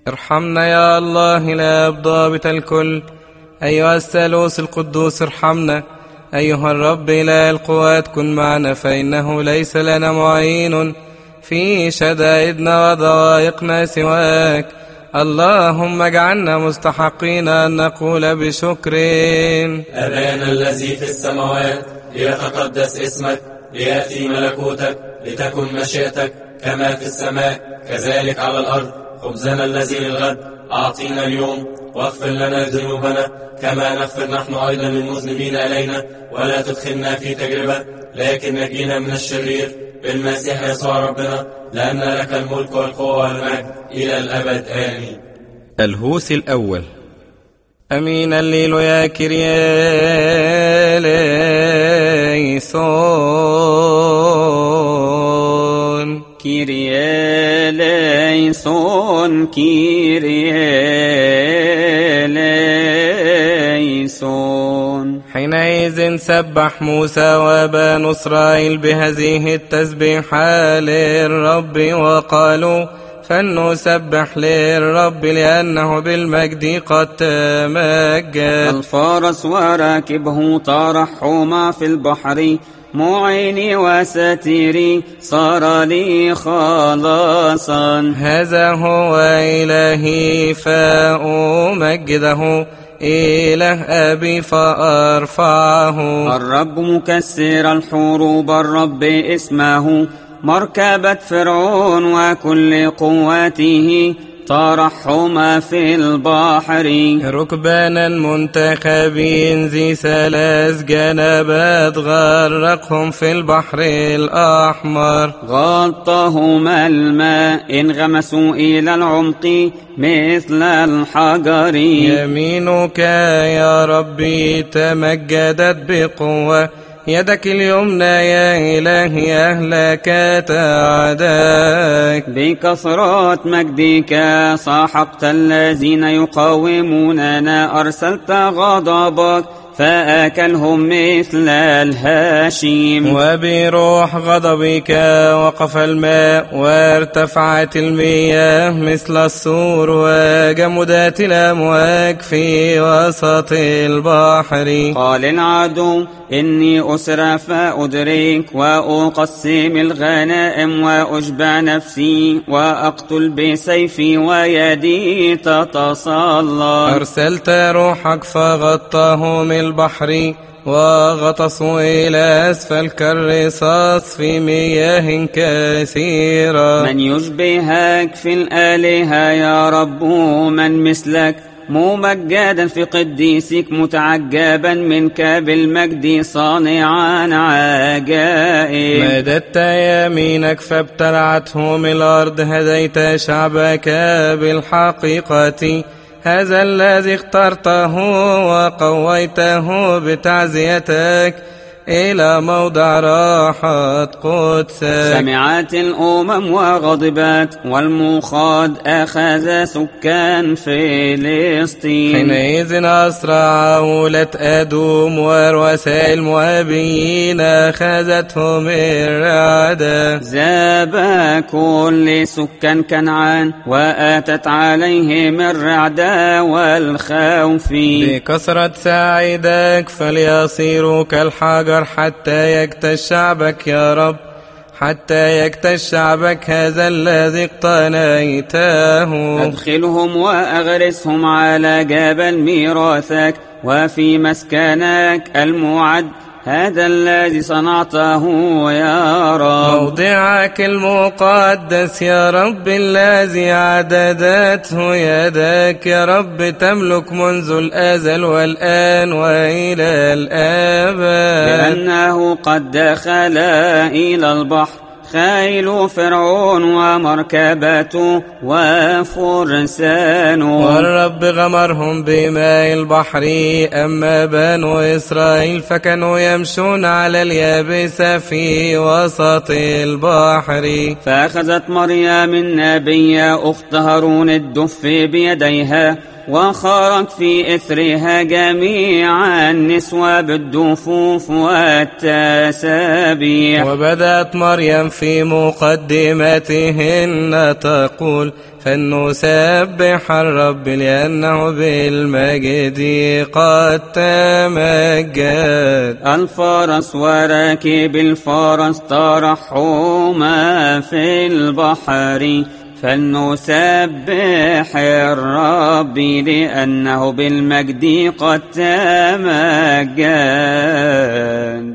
ارحمنا يا الله الآب ضابط الكل. أيها الثالوث القدوس ارحمنا. أيها الرب إله القوات كن معنا، فإنه ليس لنا معين في شدائدنا وضائقنا سواك. اللهم اجعلنا مستحقين أن نقول بشكر: أبانا الذي في السماوات، ليتقدس اسمك، ليأتي ملكوتك، لتكن مشيئتك كما في السماء كذلك على الأرض. خبزنا الذي للغد أعطينا اليوم، واغفر لنا ذنوبنا كما نغفر نحن أيضا للمذنبين إلينا، ولا تدخلنا في تجربة لكن نجينا من الشرير، بالمسيح يسوع ربنا، لأن لك الملك والقوة والمجد إلى الأبد آمين. الهوس الأول. أمين الليل يا كيرياليسون كيرياليسون كيرياليسون. حينئذ سبح موسى وبنو إسرائيل بهذه التسبيحة للرب، وقالوا: فلنسبح للرب لأنه بالمجد قد تمجد. الفرس وراكبه ترحما في البحر، معيني وستيري صار لي خلاصا. هذا هو إلهي فأمجده، إله أبي فأرفعه. الرب مكسر الحروب، الرب اسمه، مركبة فرعون وكل قواته ترحما في البحر. ركبانا منتخبين ذي 3 جنبات، غرقهم في البحر الأحمر. غطاهما الماء، انغمسوا إلى العمق مثل الحجر. يمينك يا ربي تمجدت بقوة، يدك اليمنى يا إلهي أهلكت أعداءك. بكثرة مجدك سحقت الذين يقاوموننا، أرسلت غضبك فأكلهم مثل الهشيم. وبروح غضبك وقف الماء، وارتفعت المياه مثل السور، وجمدت الأمواج في وسط البحر. قال العدو: إني أسرع فأدرك، وأقسم الغنائم وأشبع نفسي، وأقتل بسيفي ويدي تتصلى. أرسلت روحك فغطاهم البحر، وغطسوا إلى أسفل كالرصاص في مياه كثيرة. من يشبهك في الآلهة يا رب؟ من مثلك ممجدا في قديسك، متعجبا منك بالمجد صانعا عجائب. مددت يمينك فابتلعتهم الأرض، هديت شعبك بالحقيقة. هذا الذي اخترته وقويته بتعزيتك إلى موضع راحة قدسك. سمعت الأمم وغضبت، والمخاض أخذ سكان فلسطين. حينئذ أسرع عولة أدوم، ورؤساء المؤابيين أخذتهم الرعدة. ذاب كل سكان كنعان، وآتت عليهم الرعدة والخوف. بكثرة سعيدك فليصيروا كالحجر، حتى يكتش شعبك يا رب، حتى يكتش شعبك هذا الذي اقتنيته. أدخلهم وأغرسهم على جبل ميراثك، وفي مسكنك المعد، هذا الذي صنعته يا رب. موضعك المقدس يا رب، الذي عددته يدك يا رب، تملك منذ الأزل والآن وإلى الآباد. لأنه قد دخل إلى البحر خيل فرعون ومركبته وفرسانه. والرب غمرهم بماء البحر. أما بنو إسرائيل فكانوا يمشون على اليابسة في وسط البحر. فأخذت مريم النبية أخت هارون الدف بيديها، وخرج في إثرها جميع النسوة بالدفوف والتسابيح. وبدأت مريم في مقدمتهن تقول فلنسبح الرب لأنه بالمجد قد تمجد. الفرس وراكب الفرس ترحما في البحر فلنسبح الرب لأنه بالمجد قد تمجد.